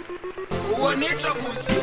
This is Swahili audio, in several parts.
Uonita musi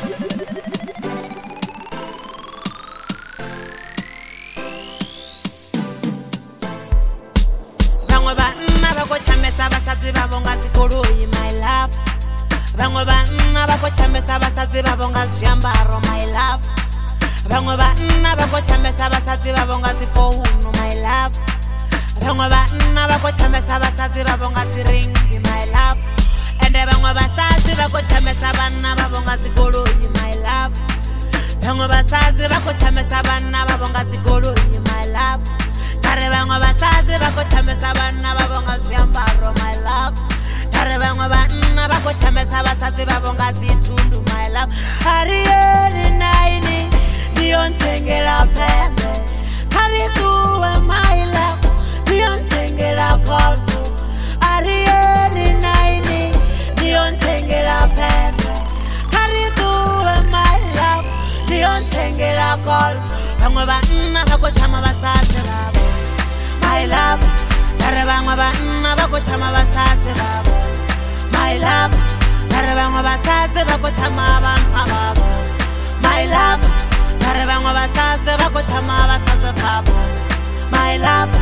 Bangwe banna ba go chamesa basatsi ba bonga zikoloi my love. Bangwe banna ba go chamesa basatsi ba bonga zhiambaro my love. Bangwe banna ba go chamesa basatsi ba bonga zifouno my love. Bangwe banna ba go chamesa basatsi ba bonga ziringi my love. Ende bangwe basatsi ba go chamesa banna ba bonga zikoloi my love. Bangwe basatsi ba go chamesa banna ba bonga zikoloi my love. Kare bangwe basatsi ba go chamesa banna ba bonga zhiambaro my love. Kare bangwe banna ba go chamesa basatsi ba bonga zithundu my love. Arieli naini Niontengela pembe Kari tuwe my love Niontengela kolfu Arieli naini Niontengela pembe Kari tuwe my love Niontengela kolfu Bangwe banna bako chama basase babo My love Kare bangwe banna bako chama basase babo My love Kare bangwe basase bako chama banna babo My love Kare bangwe basase bako chama basase babo My love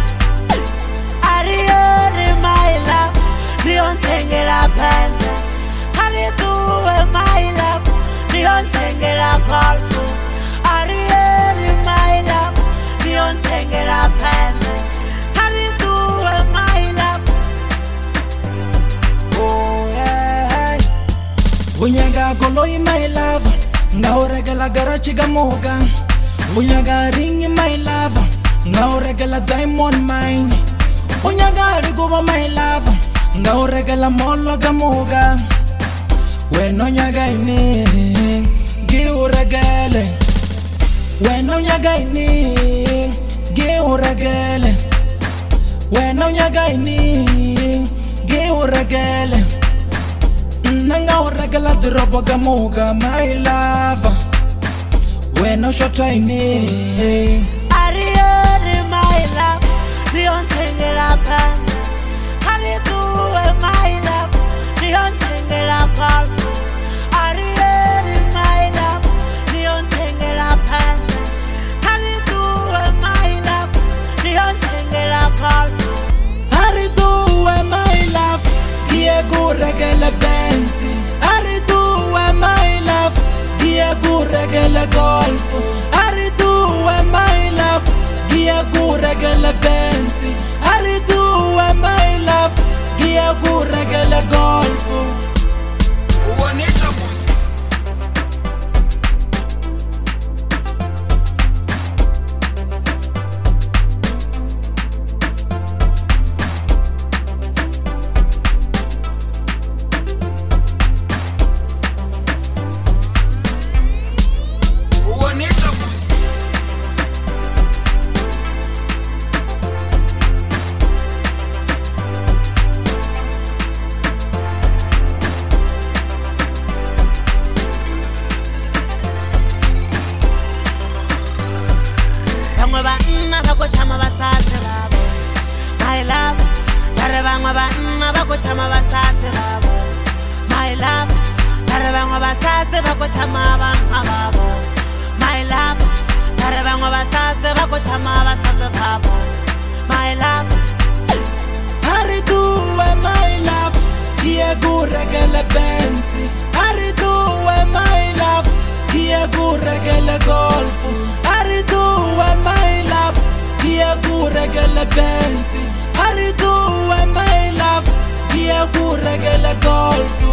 Arieli my love Niontengela pembe Kari tuwe my love Niontengela kolfu Arieli my love Niontengela pembe Kari tuwe my love Oh yeah Unyaga goloi my love Ngauregela garachi gamoga Unyaga ringi my love Ngauregela diamond mine Unyaga riguba my love Ngauregela molo gamoga Weno nyaga ini Giuregele Weno nyaga ini Giuregele Weno nyaga ini Giuregele Nanga uregela drobo gamuga my love Weno shota ini Arieli my love Niontengela pembe Kari tuwe my love Niontengela kolfu Arieli my love Niontengela pembe Kari tuwe my love Niontengela kolfu Ariduwe my love Diego regele benzi Ariduwe my love Diego regele golfu Ariduwe my love Diego regele benzi Ariduwe my love Diego regele golfu Uonita musi Uonita musi Bangwe banna bako chama basase babo My love Kare bangwe banna bako chama basase babo My love Kare bangwe basase bako chama banna babo My love Kare bangwe basase bako chama basase babo My love Ariduwe my love Diego regele benzi Ariduwe my love Diego regele golfu Ariduwe my love Diego regele benzi Ariduwe my love Diego regele golfu